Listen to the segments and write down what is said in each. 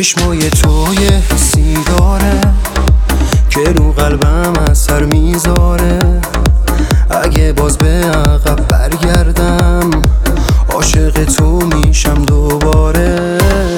چشمای تو یه حسی داره که رو قلبم اثر میذاره. اگه باز به عقب برگردم عاشق تو میشم دوباره.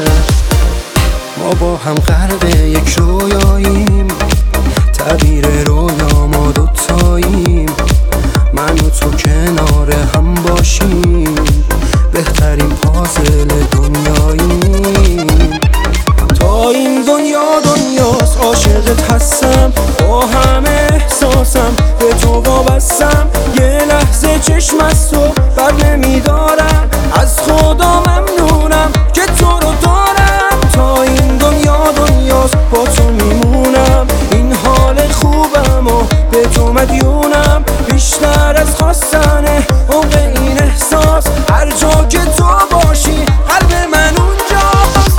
ما با هم غرق یک رویاییم، تعبیر رویا ما دوتاییم. من و تو کنار هم باشیم، بهترین پازل دنیاییم. تا این دنیا دنیاست عاشقت هستم، با همه احساسم به تو وابستم. یه لحظه چشم از تو بر نمیدارم، از خدا ممنونم که تو رو دارم. تا این دنیا دنیاست با تو میمونم، این حال خوبم و به تو مدیونم. بیشتر از خواستنه عمق این احساس، هر جا که تو باشی قلب من اونجاست.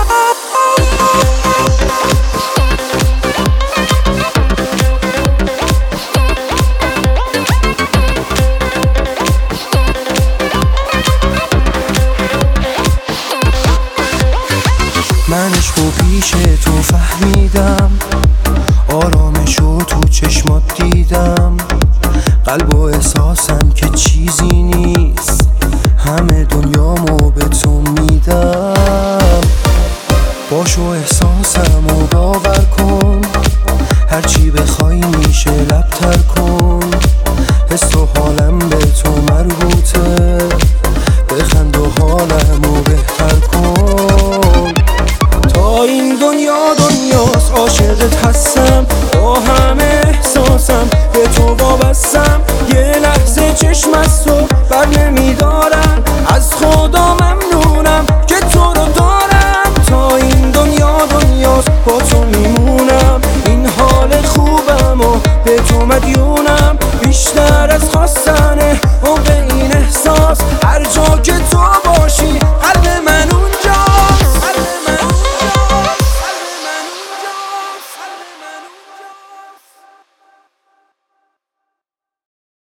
من عشقو پیش تو فهمیدم، آرامشو تو چشمات دیدم. قلب و احساسم که چیزی نیست، همه دنیامو به تو میدم. باشو احساسمو باور کن، هرچی بخوای میشه لبتر کن. حس و حالم به تو مربوطه، بخند و حالمو بهتر کن.